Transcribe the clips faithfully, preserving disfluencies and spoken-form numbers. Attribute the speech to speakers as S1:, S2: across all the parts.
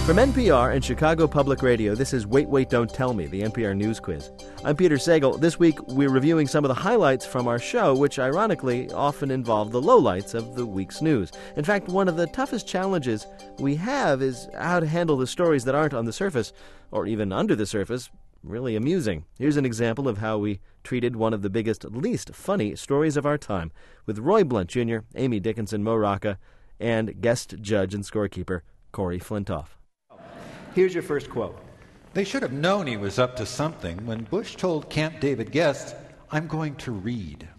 S1: From N P R and Chicago Public Radio, this is Wait, Wait, Don't Tell Me, the N P R News Quiz. I'm Peter Sagal. This week, we're reviewing some of the highlights from our show, which ironically often involve the lowlights of the week's news. In fact, one of the toughest challenges we have is how to handle the stories that aren't on the surface, or even under the surface, really amusing. Here's an example of how we treated one of the biggest, least funny stories of our time, with Roy Blunt Junior, Amy Dickinson, Mo Rocca, and guest judge and scorekeeper Corey Flintoff.
S2: Here's your first quote.
S3: They should have known he was up to something when Bush told Camp David guests, "I'm going to read."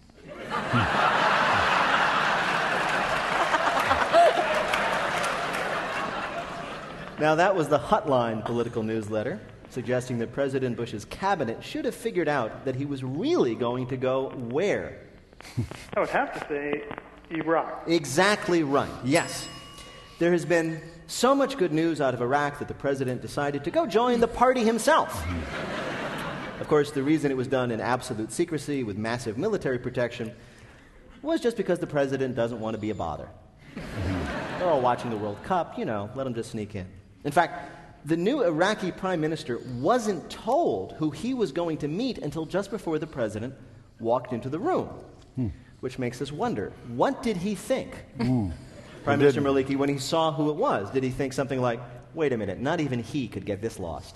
S2: Now, that was the Hotline political newsletter, suggesting that President Bush's cabinet should have figured out that he was really going to go where?
S4: I would have to say Iraq.
S2: Exactly right, yes. There has been so much good news out of Iraq that the president decided to go join the party himself. Of course, the reason it was done in absolute secrecy with massive military protection was just because the president doesn't want to be a bother. They're all watching the World Cup, you know, let them just sneak in. In fact, the new Iraqi prime minister wasn't told who he was going to meet until just before the president walked into the room, hmm. which makes us wonder, what did he think? Mm. Prime Minister Maliki, when he saw who it was, did he think something like, wait a minute, not even he could get this lost?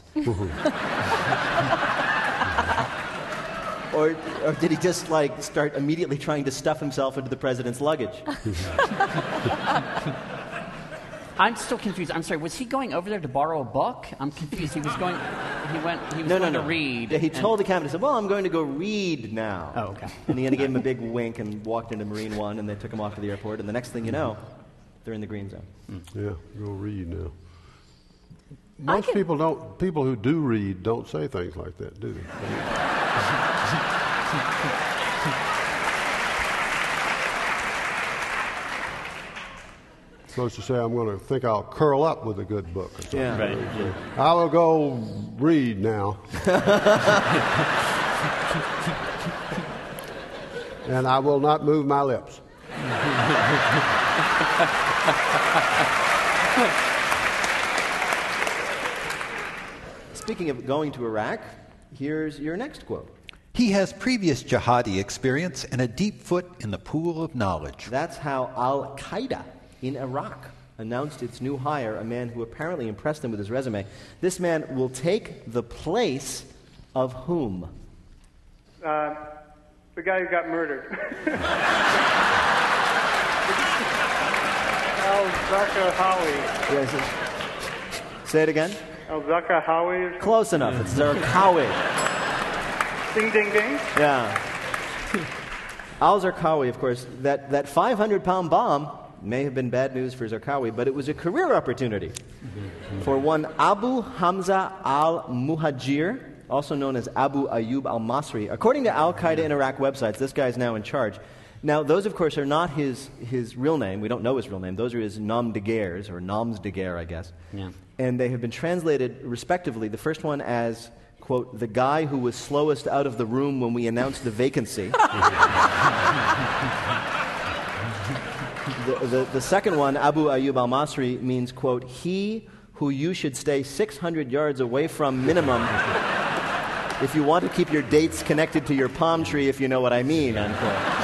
S2: or, or did he just, like, start immediately trying to stuff himself into the president's luggage?
S5: I'm still confused. I'm sorry, was he going over there to borrow a book? I'm confused. He was going, he went, he was
S2: no,
S5: going
S2: no,
S5: to
S2: no.
S5: read.
S2: Yeah, he
S5: and...
S2: told the cabinet, he said, well, I'm going to go read now.
S5: Oh, okay.
S2: And he, and he gave him a big wink and walked into Marine One, and they took him off to the airport, and the next thing you know, they're in the green zone.
S6: Mm. Yeah, go read now. Most can... people don't. People who do read don't say things like that, do they? Supposed to say, I'm going to think I'll curl up with a good book or something.
S2: Yeah, right.
S6: I will go read now. And I will not move my lips.
S2: Speaking of going to Iraq, here's your next quote.
S3: He has previous jihadi experience and a deep foot in the pool of knowledge.
S2: That's how Al-Qaeda in Iraq announced its new hire, a man who apparently impressed them with his resume. This man will take the place of whom?
S4: Uh, the guy who got murdered. Al-Zarqawi.
S2: Yes. Say it again.
S4: Al-Zarqawi.
S2: Close enough. It's Zarqawi.
S4: Ding, ding, ding.
S2: Yeah. Al-Zarqawi, of course, that, that five hundred pound bomb may have been bad news for Zarqawi, but it was a career opportunity for one Abu Hamza al-Muhajir, also known as Abu Ayyub al-Masri. According to Al-Qaeda in Iraq websites, this guy is now in charge. Now, those, of course, are not his, his real name. We don't know his real name. Those are his nom de guerres, or noms de guerre, I guess.
S5: Yeah.
S2: And they have been translated, respectively, the first one as, quote, the guy who was slowest out of the room when we announced the vacancy. the, the, the second one, Abu Ayyub al-Masri, means, quote, he who you should stay six hundred yards away from minimum if you want to keep your dates connected to your palm tree, if you know what I mean, unquote.